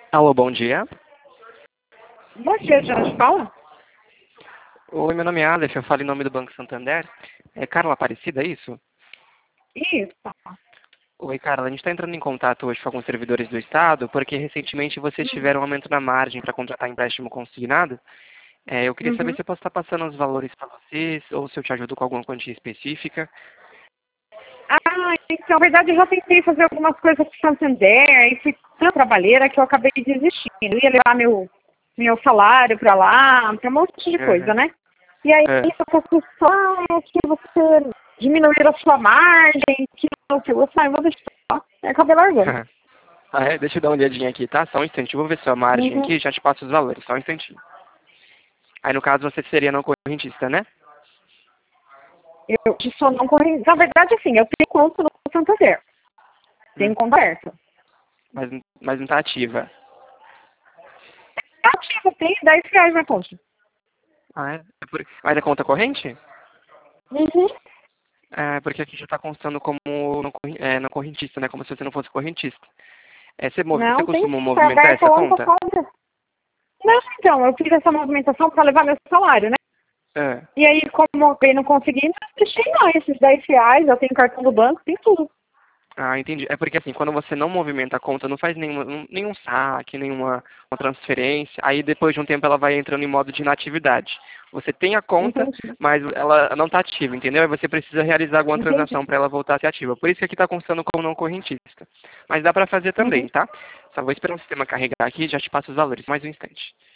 Alô, bom dia. Bom dia, Jorge. Fala? Oi, meu nome é Aleph, eu falo em nome do Banco Santander. É Carla Aparecida, é isso? Isso. Oi, Carla, a gente está entrando em contato hoje com alguns servidores do Estado, porque recentemente vocês tiveram um aumento na margem para contratar empréstimo consignado. Eu queria saber Uhum. se eu posso estar passando os valores para vocês, ou se eu te ajudo com alguma quantia específica. Então, na verdade, eu já tentei fazer algumas coisas para Santander, e fui tão trabalheira que eu acabei desistindo. Eu ia levar meu salário para lá, para um monte de coisa, Aham. né? E aí, É. essa pessoa é que você diminuir a sua margem, que não sei, eu falei, eu vou deixar. Eu acabei largando. Deixa eu dar uma olhadinha aqui, tá? Só um instantinho, vou ver sua margem Uhum. aqui e já te passo os valores, só um instantinho. Aí, no caso, você seria não correntista, né? Eu só não corri. Na verdade, assim, eu tenho conta no Santander. Hum, Tenho conta aberta. mas não está ativa. Ativa, tem R$ 10 na conta. Mas é conta corrente? Uhum. Porque aqui já está constando como não correntista, né? Como se você não fosse correntista. Você Não, tem costuma sim, foi movimentar aberta essa o ano conta? passado. Não, então, eu fiz essa movimentação para levar meu salário, né? É. E aí, como eu não consegui, não deixei não, esses R$ 10, eu tenho cartão do banco, tem tudo. Ah, entendi. É porque assim, quando você não movimenta a conta, não faz nenhum saque, nenhuma uma transferência, aí depois de um tempo ela vai entrando em modo de inatividade. Você tem a conta, Entendi, mas ela não está ativa, entendeu? Aí você precisa realizar alguma entendi. transação para ela voltar a ser ativa. Por isso que aqui está constando como não correntista. Mas dá para fazer também, Uhum. tá? Só vou esperar o sistema carregar aqui e já te passo os valores. Mais um instante.